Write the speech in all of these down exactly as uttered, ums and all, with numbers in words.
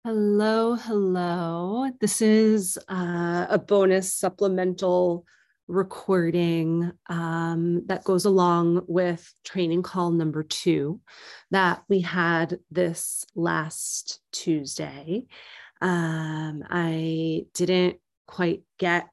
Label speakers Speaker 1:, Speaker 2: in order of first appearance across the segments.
Speaker 1: Hello, hello. This is uh, a bonus supplemental recording um, that goes along with training call number two that we had this last Tuesday. Um, I didn't quite get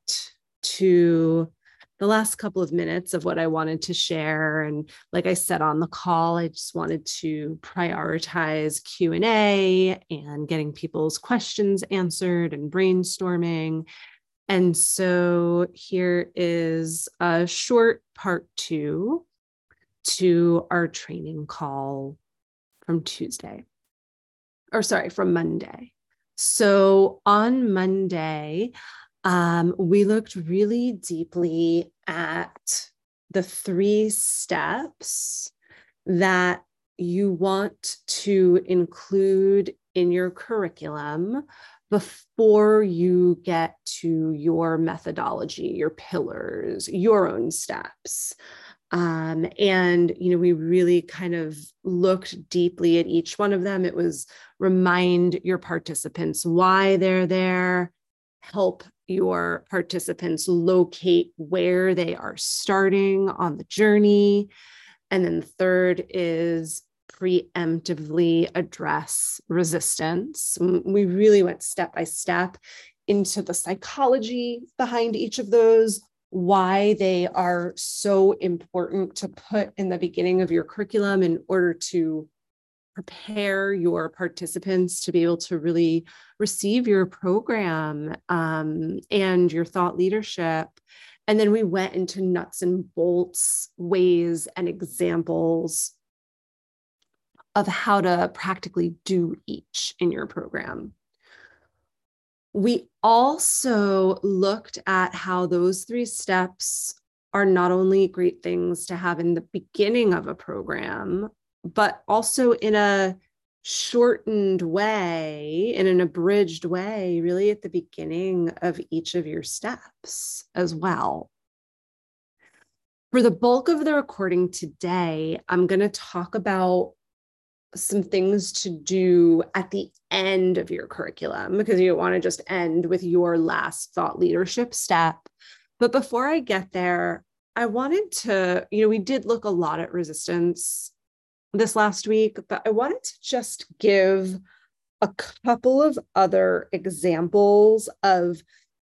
Speaker 1: to the last couple of minutes of what I wanted to share. And like I said on the call, I just wanted to prioritize Q and A and getting people's questions answered and brainstorming. And so here is a short part two to our training call from Tuesday, or sorry, from Monday. So on Monday, um, we looked really deeply at the three steps that you want to include in your curriculum before you get to your methodology, your pillars, your own steps. Um, and, you know, we really kind of looked deeply at each one of them. It was remind your participants why they're there, help your participants locate where they are starting on the journey. And then the third is preemptively address resistance. We really went step by step into the psychology behind each of those, why they are so important to put in the beginning of your curriculum in order to prepare your participants to be able to really receive your program um, and your thought leadership. And then we went into nuts and bolts ways and examples of how to practically do each in your program. We also looked at how those three steps are not only great things to have in the beginning of a program, but also in a shortened way, in an abridged way, really at the beginning of each of your steps as well. For the bulk of the recording today, I'm going to talk about some things to do at the end of your curriculum, because you don't want to just end with your last thought leadership step. But before I get there, I wanted to, you know, we did look a lot at resistance this last week, but I wanted to just give a couple of other examples of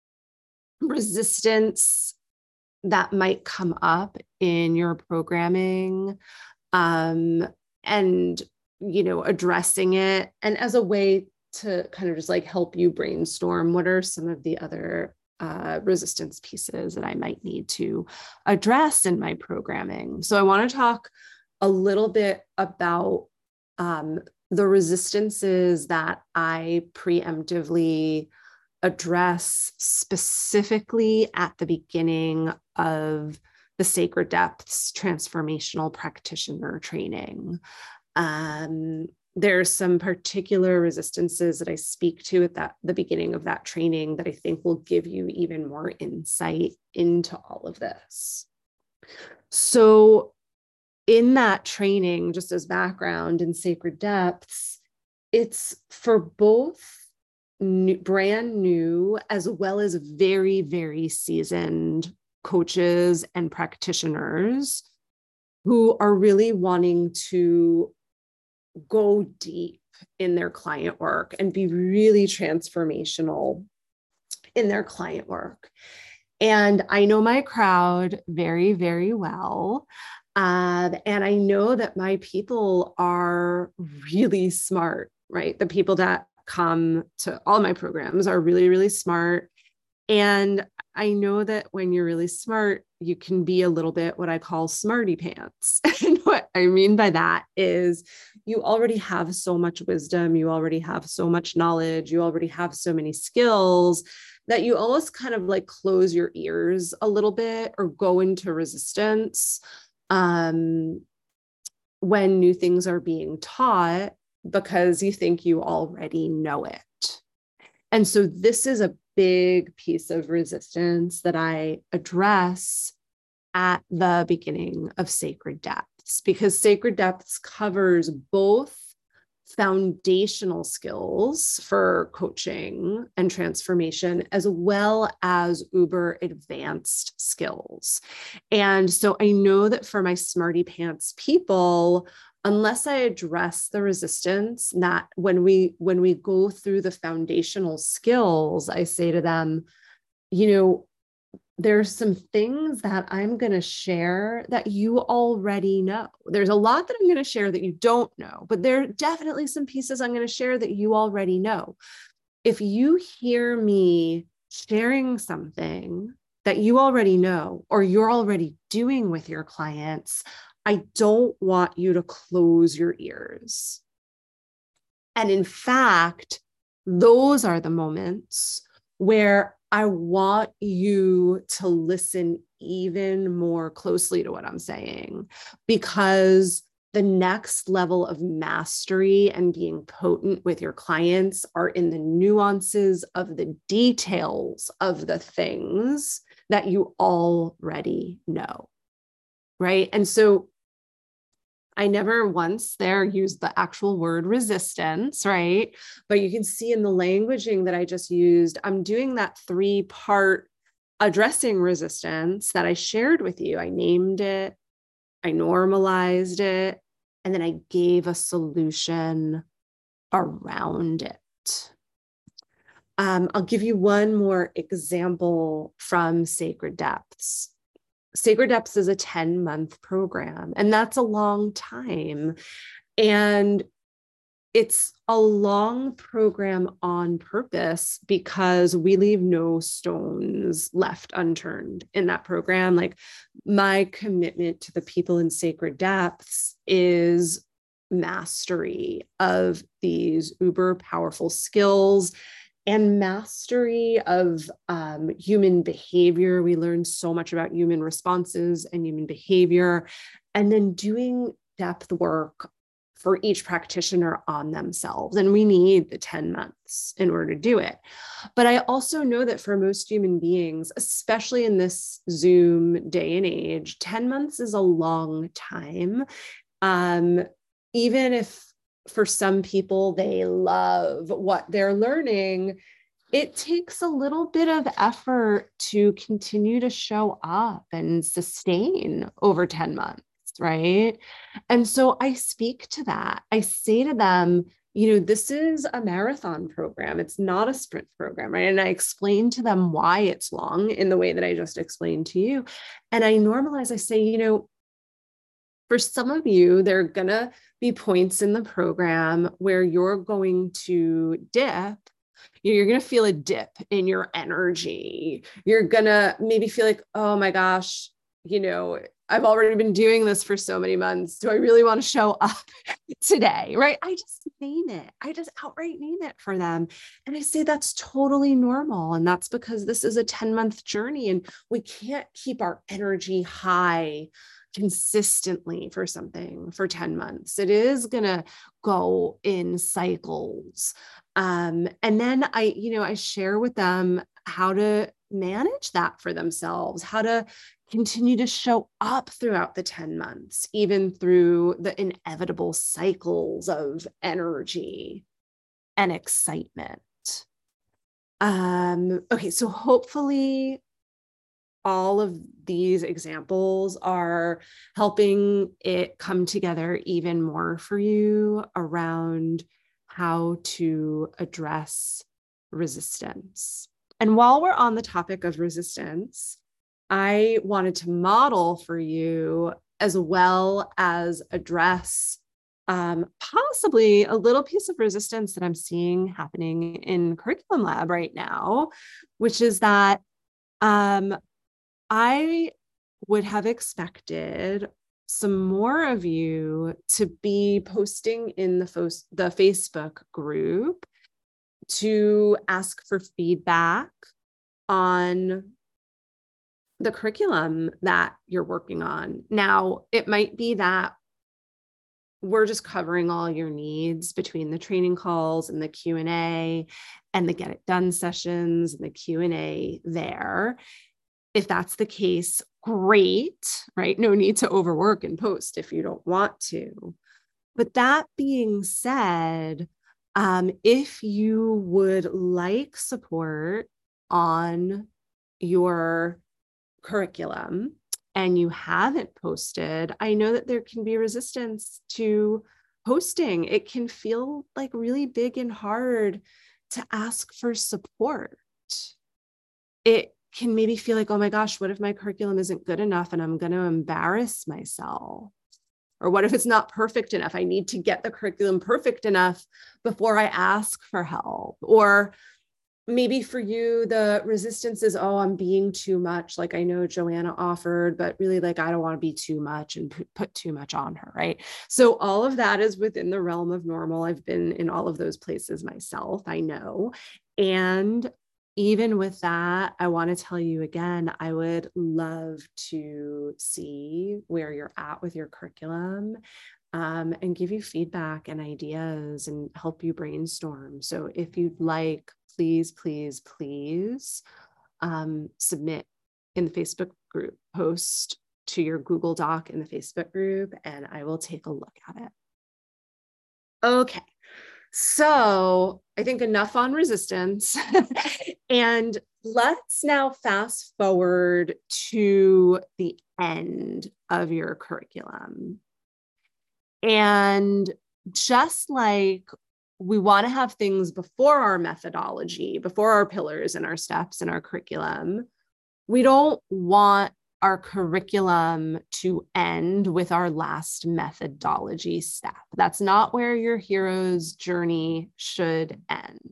Speaker 1: resistance that might come up in your programming, um, and, you know, addressing it. And as a way to kind of just like help you brainstorm, what are some of the other uh, resistance pieces that I might need to address in my programming? So I want to talk a little bit about um, the resistances that I preemptively address specifically at the beginning of the Sacred Depths Transformational Practitioner training. Um, there's some particular resistances that I speak to at that the beginning of that training that I think will give you even more insight into all of this. So in that training, just as background in Sacred Depths, it's for both new, brand new as well as very, very seasoned coaches and practitioners who are really wanting to go deep in their client work and be really transformational in their client work. And I know my crowd very, very well. Uh, and I know that my people are really smart, right? The people that come to all my programs are really, really smart. And I know that when you're really smart, you can be a little bit what I call smarty pants. And what I mean by that is you already have so much wisdom, you already have so much knowledge, you already have so many skills that you almost kind of like close your ears a little bit or go into resistance um, when new things are being taught because you think you already know it. And so this is a big piece of resistance that I address at the beginning of Sacred Depths, because Sacred Depths covers both foundational skills for coaching and transformation, as well as uber advanced skills. And so I know that for my smarty pants people, unless I address the resistance, that when we when we go through the foundational skills, I say to them, you know, there's some things that I'm going to share that you already know. There's a lot that I'm going to share that you don't know, but there are definitely some pieces I'm going to share that you already know. If you hear me sharing something that you already know, or you're already doing with your clients, I don't want you to close your ears. And in fact, those are the moments where I want you to listen even more closely to what I'm saying, because the next level of mastery and being potent with your clients are in the nuances of the details of the things that you already know, right? And so I never once there used the actual word resistance, right? But you can see in the languaging that I just used, I'm doing that three part addressing resistance that I shared with you. I named it, I normalized it, and then I gave a solution around it. Um, I'll give you one more example from Sacred Depths. Sacred Depths is a ten month program, and that's a long time. And it's a long program on purpose because we leave no stones left unturned in that program. Like, my commitment to the people in Sacred Depths is mastery of these uber powerful skills and mastery of um, human behavior. We learn so much about human responses and human behavior, and then doing depth work for each practitioner on themselves. And we need the ten months in order to do it. But I also know that for most human beings, especially in this Zoom day and age, ten months is a long time. Um, even if for some people, they love what they're learning, it takes a little bit of effort to continue to show up and sustain over ten months, right? And so I speak to that. I say to them, you know, this is a marathon program. It's not a sprint program, right? And I explain to them why it's long in the way that I just explained to you. And I normalize, I say, you know, for some of you, there are going to be points in the program where you're going to dip. You're going to feel a dip in your energy. You're going to maybe feel like, oh my gosh, you know, I've already been doing this for so many months. Do I really want to show up today? Right? I just name it. I just outright name it for them. And I say that's totally normal. And that's because this is a ten month journey and we can't keep our energy high consistently for something for ten months. It is going to go in cycles. Um, and then I, you know, I share with them how to manage that for themselves, how to continue to show up throughout the ten months, even through the inevitable cycles of energy and excitement. Um, okay, so hopefully all of these examples are helping it come together even more for you around how to address resistance. And while we're on the topic of resistance, I wanted to model for you, as well as address um, possibly a little piece of resistance that I'm seeing happening in Curriculum Lab right now, which is that um, I would have expected some more of you to be posting in the, fo- the Facebook group to ask for feedback on the curriculum that you're working on. Now, it might be that we're just covering all your needs between the training calls and the Q and A and the Get It Done sessions and the Q and A there. If that's the case, great, right? No need to overwork and post if you don't want to. But that being said, um, if you would like support on your curriculum and you haven't posted, I know that there can be resistance to posting. It can feel like really big and hard to ask for support. It can maybe feel like, oh my gosh, what if my curriculum isn't good enough and I'm going to embarrass myself? Or what if it's not perfect enough? I need to get the curriculum perfect enough before I ask for help. Or maybe for you, the resistance is, oh, I'm being too much. Like I know Joanna offered, but really like, I don't want to be too much and put, put too much on her, right? So all of that is within the realm of normal. I've been in all of those places myself, I know. And even with that, I want to tell you again, I would love to see where you're at with your curriculum, um, and give you feedback and ideas and help you brainstorm. So if you'd like, please, please, please um, submit in the Facebook group, post to your Google Doc in the Facebook group, and I will take a look at it. Okay. So I think enough on resistance. And let's now fast forward to the end of your curriculum. And just like we want to have things before our methodology, before our pillars and our steps and our curriculum, we don't want our curriculum to end with our last methodology step. That's not where your hero's journey should end.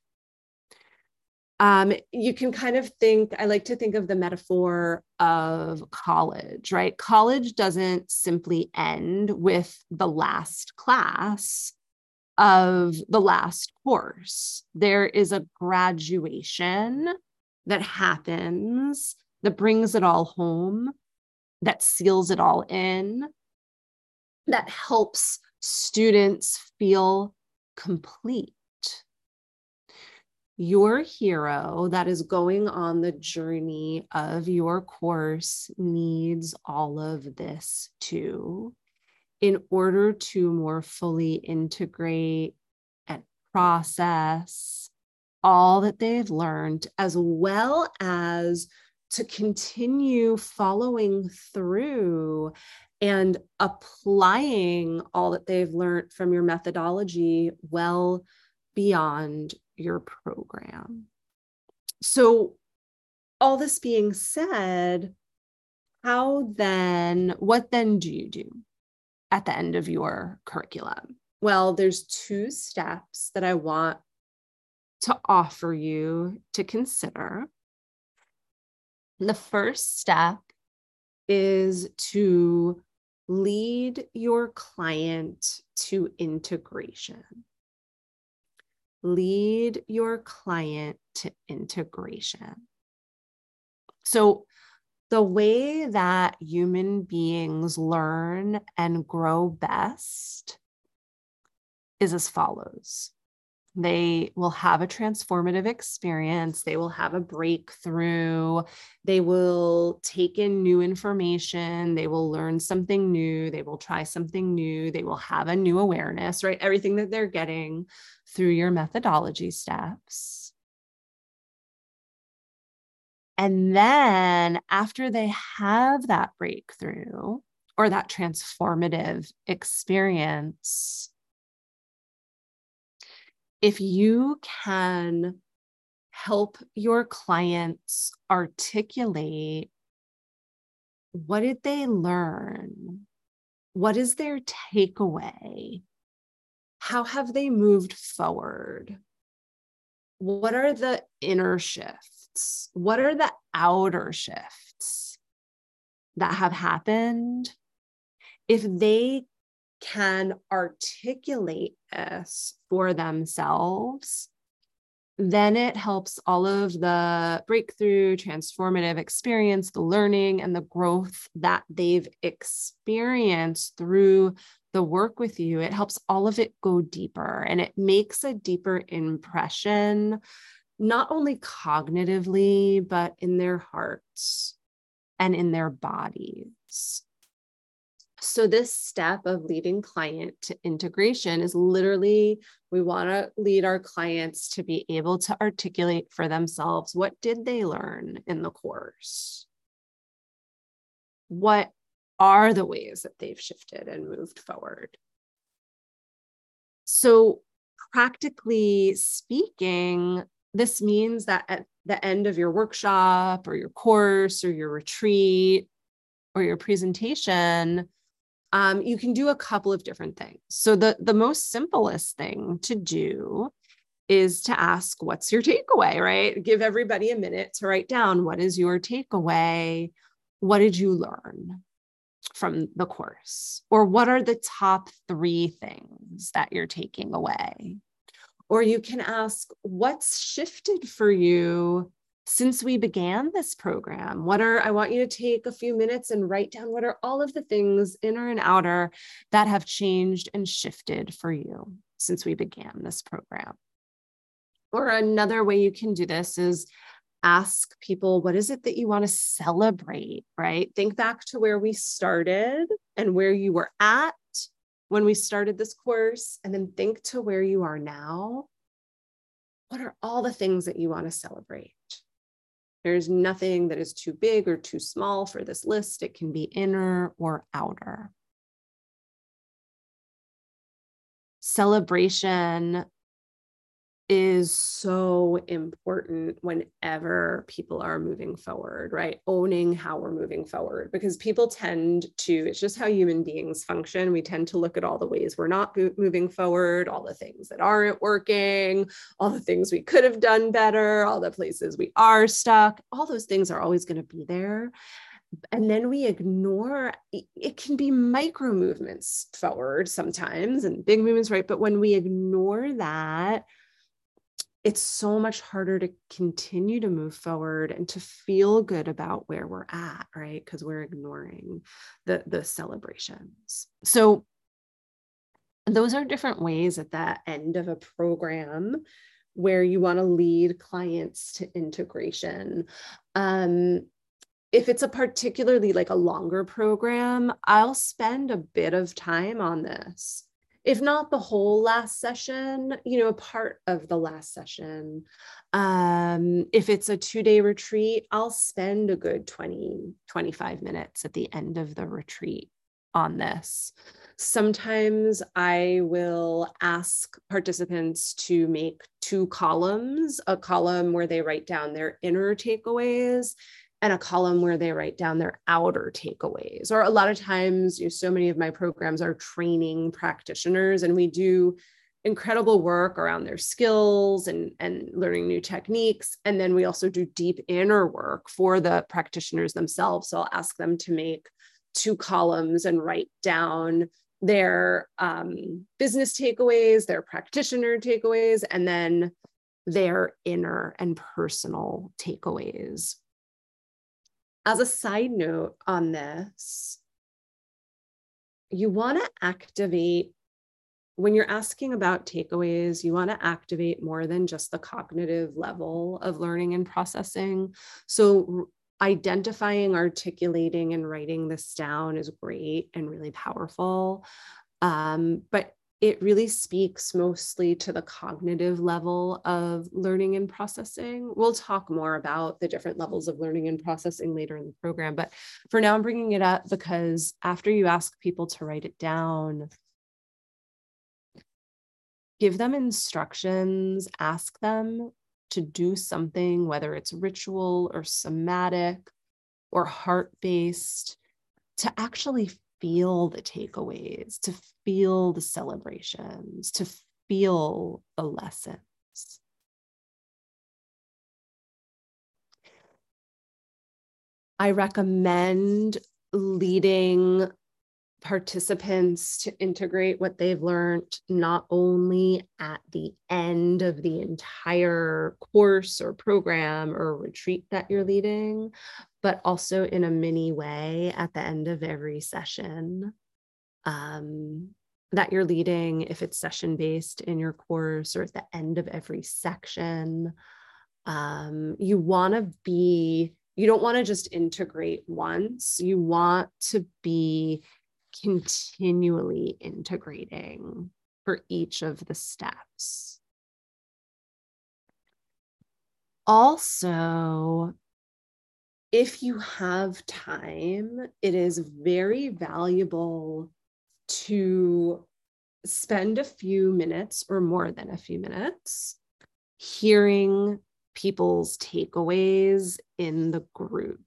Speaker 1: Um, you can kind of think, I like to think of the metaphor of college, right? College doesn't simply end with the last class of the last course. There is a graduation that happens that brings it all home, that seals it all in, that helps students feel complete. Your hero that is going on the journey of your course needs all of this too, in order to more fully integrate and process all that they've learned, as well as to continue following through and applying all that they've learned from your methodology well beyond your program. So all this being said, how then, what then do you do at the end of your curriculum? Well, there's two steps that I want to offer you to consider. The first step is to lead your client to integration. Lead your client to integration. So the way that human beings learn and grow best is as follows. They will have a transformative experience. They will have a breakthrough. They will take in new information. They will learn something new. They will try something new. They will have a new awareness, right? Everything that they're getting through your methodology steps. And then after they have that breakthrough or that transformative experience, if you can help your clients articulate, what did they learn? What is their takeaway? How have they moved forward? What are the inner shifts? What are the outer shifts that have happened? If they can articulate this for themselves, then it helps all of the breakthrough, transformative experience, the learning and the growth that they've experienced through the work with you. It helps all of it go deeper, and it makes a deeper impression, not only cognitively, but in their hearts and in their bodies. So this step of leading client to integration is literally, we want to lead our clients to be able to articulate for themselves, what did they learn in the course? What are the ways that they've shifted and moved forward? So practically speaking, this means that at the end of your workshop or your course or your retreat or your presentation, um, you can do a couple of different things. So the, the most simplest thing to do is to ask, what's your takeaway, right? Give everybody a minute to write down, what is your takeaway? What did you learn from the course? Or what are the top three things that you're taking away? Or you can ask, what's shifted for you since we began this program? What are, I want you to take a few minutes and write down, what are all of the things, inner and outer, that have changed and shifted for you since we began this program? Or another way you can do this is ask people, what is it that you want to celebrate, right? Think back to where we started and where you were at when we started this course, and then think to where you are now. What are all the things that you want to celebrate? There's nothing that is too big or too small for this list. It can be inner or outer. Celebration is so important whenever people are moving forward, right? Owning how we're moving forward, because people tend to, it's just how human beings function. We tend to look at all the ways we're not moving forward, all the things that aren't working, all the things we could have done better, all the places we are stuck. All those things are always going to be there. And then we ignore, it can be micro movements forward sometimes and big movements, right? But when we ignore that, it's so much harder to continue to move forward and to feel good about where we're at, right? Because we're ignoring the, the celebrations. So those are different ways at the end of a program where you want to lead clients to integration. Um, if it's a particularly like a longer program, I'll spend a bit of time on this. If not the whole last session, you know, a part of the last session. Um, if it's a two-day retreat, I'll spend a good twenty, twenty-five minutes at the end of the retreat on this. Sometimes I will ask participants to make two columns, a column where they write down their inner takeaways and a column where they write down their outer takeaways. Or a lot of times, you know, so many of my programs are training practitioners, and we do incredible work around their skills and, and learning new techniques. And then we also do deep inner work for the practitioners themselves. So I'll ask them to make two columns and write down their um, business takeaways, their practitioner takeaways, and then their inner and personal takeaways. As a side note on this, you want to activate, when you're asking about takeaways, you want to activate more than just the cognitive level of learning and processing. So identifying, articulating, and writing this down is great and really powerful. Um, but it really speaks mostly to the cognitive level of learning and processing. We'll talk more about the different levels of learning and processing later in the program, but for now I'm bringing it up because after you ask people to write it down, give them instructions, ask them to do something, whether it's ritual or somatic or heart-based, to actually feel the takeaways, to feel the celebrations, to feel the lessons. I recommend leading participants to integrate what they've learned, not only at the end of the entire course or program or retreat that you're leading, but also in a mini way at the end of every session um, that you're leading, if it's session-based in your course, or at the end of every section. Um, you want to be, you don't want to just integrate once. You want to be continually integrating for each of the steps. Also, if you have time, it is very valuable to spend a few minutes or more than a few minutes hearing people's takeaways in the group.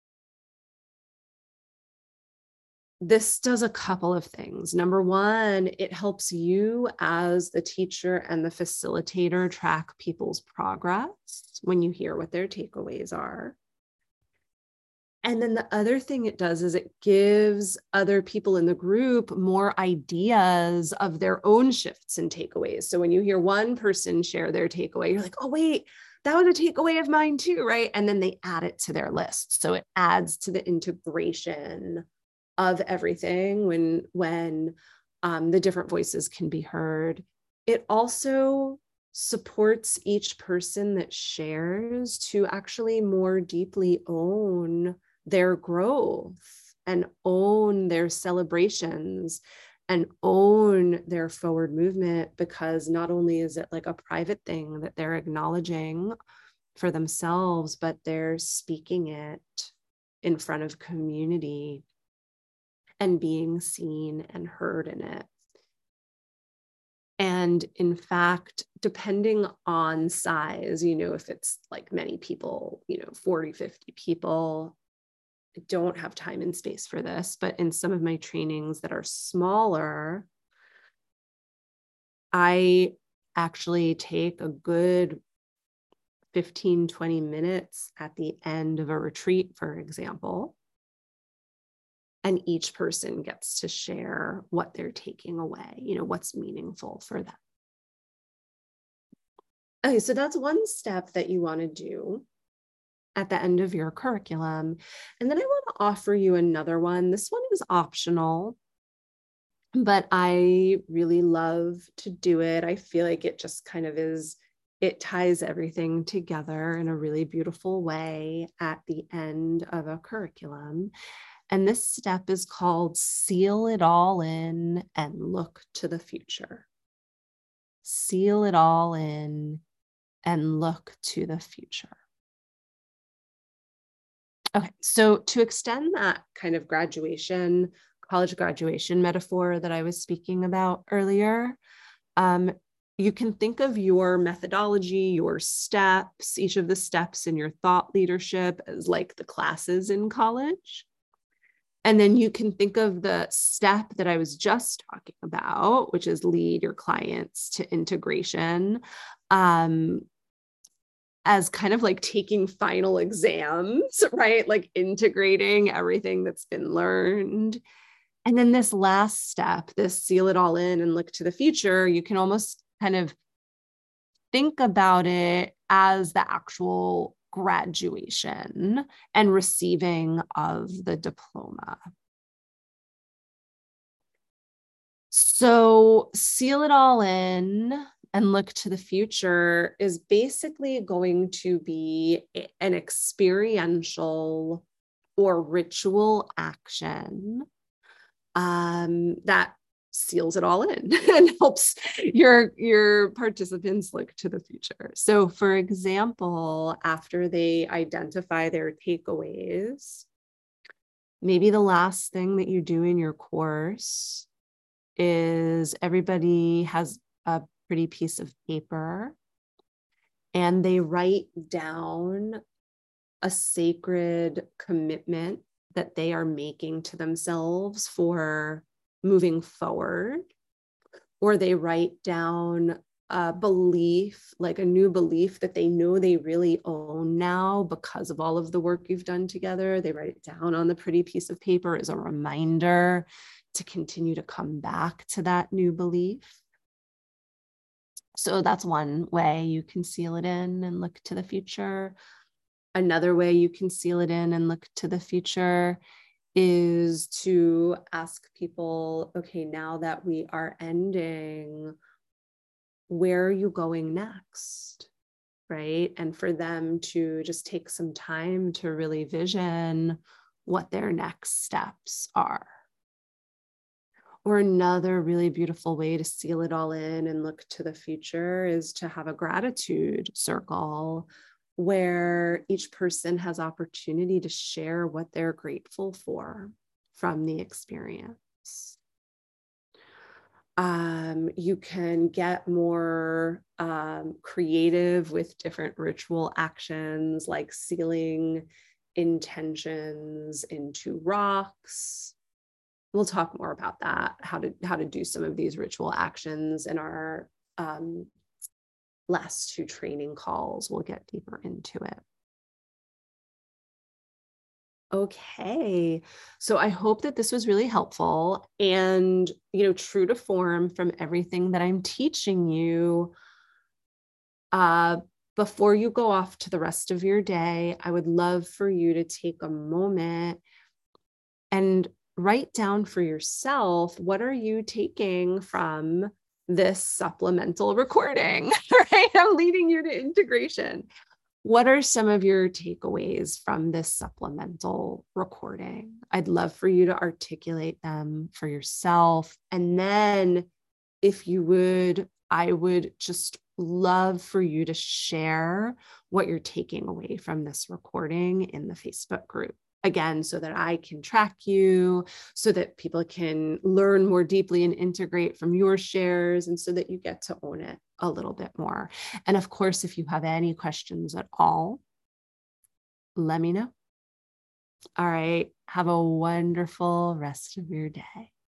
Speaker 1: This does a couple of things. Number one, it helps you as the teacher and the facilitator track people's progress when you hear what their takeaways are. And then the other thing it does is it gives other people in the group more ideas of their own shifts and takeaways. So when you hear one person share their takeaway, you're like, oh, wait, that was a takeaway of mine too, right? And then they add it to their list. So it adds to the integration of everything when, when um, the different voices can be heard. It also supports each person that shares to actually more deeply own their growth and own their celebrations and own their forward movement, because not only is it like a private thing that they're acknowledging for themselves, but they're speaking it in front of community and being seen and heard in it. And in fact, depending on size, you know, if it's like many people, you know, forty, fifty people, I don't have time and space for this, but in some of my trainings that are smaller, I actually take a good fifteen, twenty minutes at the end of a retreat, for example, and each person gets to share what they're taking away, you know, what's meaningful for them. Okay, so that's one step that you want to do at the end of your curriculum. And then I want to offer you another one. This one is optional, but I really love to do it. I feel like it just kind of is, it ties everything together in a really beautiful way at the end of a curriculum. And this step is called seal it all in and look to the future. Seal it all in and look to the future. Okay, so to extend that kind of graduation, college graduation metaphor that I was speaking about earlier, um, you can think of your methodology, your steps, each of the steps in your thought leadership as like the classes in college. And then you can think of the step that I was just talking about, which is lead your clients to integration, um, as kind of like taking final exams, right? Like integrating everything that's been learned. And then this last step, this seal it all in and look to the future, you can almost kind of think about it as the actual graduation and receiving of the diploma. So seal it all in and look to the future is basically going to be an experiential or ritual action um, that seals it all in and helps your, your participants look to the future. So for example, after they identify their takeaways, maybe the last thing that you do in your course is everybody has a pretty piece of paper and they write down a sacred commitment that they are making to themselves for moving forward, or they write down a belief, like a new belief that they know they really own now because of all of the work you've done together. They write it down on the pretty piece of paper as a reminder to continue to come back to that new belief. So that's one way you can seal it in and look to the future. Another way you can seal it in and look to the future is to ask people, okay, now that we are ending, where are you going next? Right? And for them to just take some time to really vision what their next steps are. Or another really beautiful way to seal it all in and look to the future is to have a gratitude circle where each person has opportunity to share what they're grateful for from the experience. Um, you can get more um, creative with different ritual actions like sealing intentions into rocks. We'll talk more about that, how to how to do some of these ritual actions in our um, last two training calls. We'll get deeper into it. Okay, so I hope that this was really helpful and, you know, true to form from everything that I'm teaching you. Uh, before you go off to the rest of your day, I would love for you to take a moment and write down for yourself, what are you taking from this supplemental recording, right? I'm leading you to integration. What are some of your takeaways from this supplemental recording? I'd love for you to articulate them for yourself. And then if you would, I would just love for you to share what you're taking away from this recording in the Facebook group. Again, so that I can track you, so that people can learn more deeply and integrate from your shares, and so that you get to own it a little bit more. And of course, if you have any questions at all, let me know. All right. Have a wonderful rest of your day.